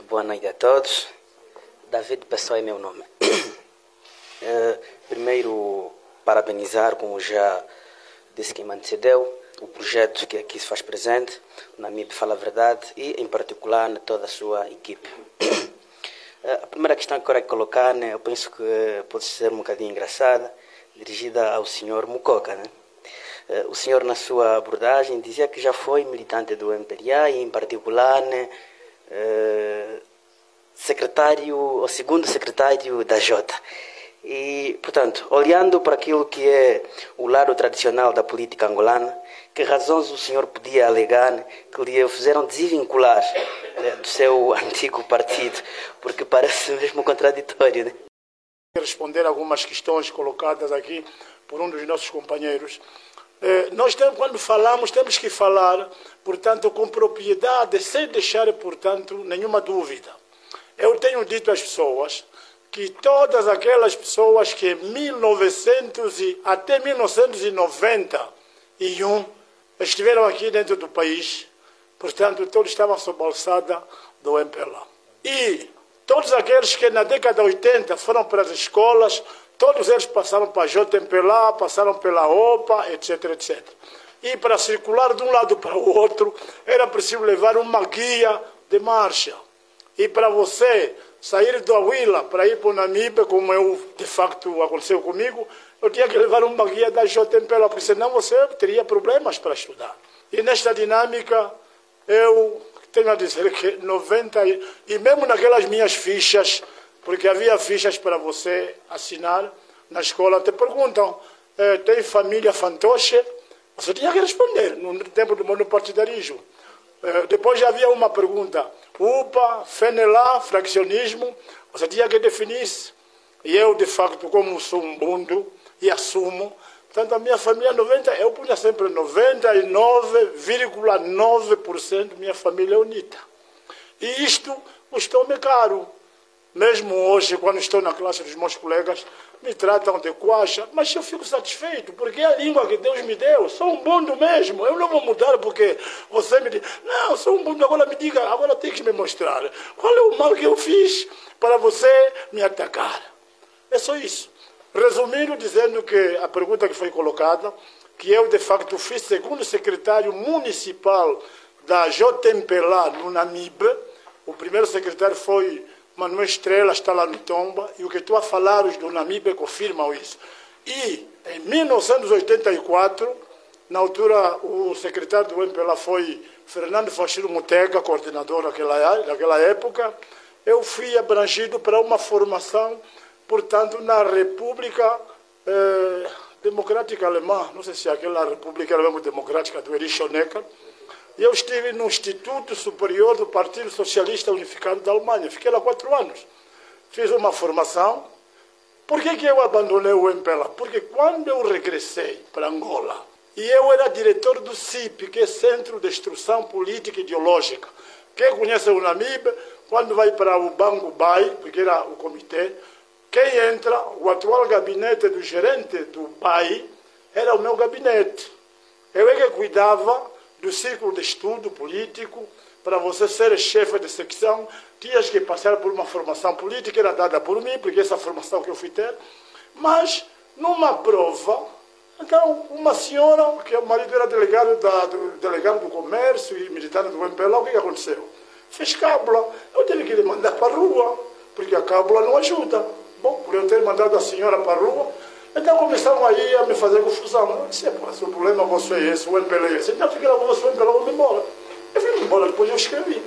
boa noite a todos. David Pessoa é meu nome. Primeiro, parabenizar, como já disse quem me antecedeu, o projeto que aqui se faz presente, o NAMIB Fala a Verdade, e em particular toda a sua equipe. A primeira questão que eu quero colocar, né, eu penso que pode ser um bocadinho engraçada, dirigida ao senhor Mucoca, né? O senhor, na sua abordagem, dizia que já foi militante do MPLA e, em particular, né, o segundo secretário da Jota. E, portanto, olhando para aquilo que é o lado tradicional da política angolana, que razões o senhor podia alegar, né, que lhe fizeram desvincular, né, do seu antigo partido? Porque parece mesmo contraditório, né? Responder algumas questões colocadas aqui por um dos nossos companheiros. Nós quando falamos, temos que falar, portanto, com propriedade, sem deixar, portanto, nenhuma dúvida. Eu tenho dito às pessoas que todas aquelas pessoas que até 1991 estiveram aqui dentro do país, portanto, todos estavam sob a alçada do MPLA. E todos aqueles que na década de 80 foram para as escolas, todos eles passaram para a JMPLA, passaram pela OPA, etc, etc. E para circular de um lado para o outro, era preciso levar uma guia de marcha. E para você sair do Ahuila para ir para o NAMIB, como de facto aconteceu comigo, eu tinha que levar uma guia da JMPLA, porque senão você teria problemas para estudar. E nesta dinâmica, eu tenho a dizer que 90, e mesmo naquelas minhas fichas, porque havia fichas para você assinar na escola, te perguntam, tem família fantoche? Você tinha que responder, no tempo do monopartidarismo. Depois já havia uma pergunta, UPA, FENELA, fraccionismo, você tinha que definir isso. E eu, de facto, como sou um bundo e assumo, portanto, a minha família 90, eu punha sempre 99,9% minha família é unida. E isto custou-me caro. Mesmo hoje, quando estou na classe dos meus colegas, me tratam de quacha, mas eu fico satisfeito, porque é a língua que Deus me deu. Sou um bundo mesmo. Eu não vou mudar porque você me diz, não, sou um bundo, agora me diga, agora tem que me mostrar. Qual é o mal que eu fiz para você me atacar? É só isso. Resumindo, dizendo que a pergunta que foi colocada, que eu, de facto, fui segundo secretário municipal da JMPLA no NAMIB, o primeiro secretário foi Manuel Estrela, está lá no Tomba, e o que estou a falar, os do NAMIB confirmam isso. E, em 1984, na altura, o secretário do MPLA foi Fernando Fachiro Mutega, coordenador naquela época, eu fui abrangido para uma formação, portanto, na República Democrática Alemã, não sei se é aquela República Alemã Democrática do Erich Honecker, e eu estive no Instituto Superior do Partido Socialista Unificado da Alemanha. Fiquei lá 4 anos. Fiz uma formação. Por que eu abandonei o MPLA? Porque quando eu regressei para Angola, e eu era diretor do CIP, que é Centro de Instrução Política e Ideológica. Quem conhece o NAMIB, quando vai para o Banco BAI, porque era o comitê, quem entra, o atual gabinete do gerente do BAI, era o meu gabinete. Eu é que cuidava do círculo de estudo político. Para você ser chefe de secção, tinhas que passar por uma formação política, era dada por mim, porque essa formação que eu fui ter. Mas, numa prova, então, uma senhora, que o marido era delegado do comércio e militante do MPLA, o que aconteceu? Fez cábula. Eu tive que lhe mandar para a rua, porque a cábula não ajuda. Bom, por eu ter mandado a senhora para a rua, então começaram aí a me fazer confusão. Eu disse, se o problema com você é esse, o MPLA é esse, então fica lá com você, o MPLA, vou embora. Eu fui embora, depois eu escrevi.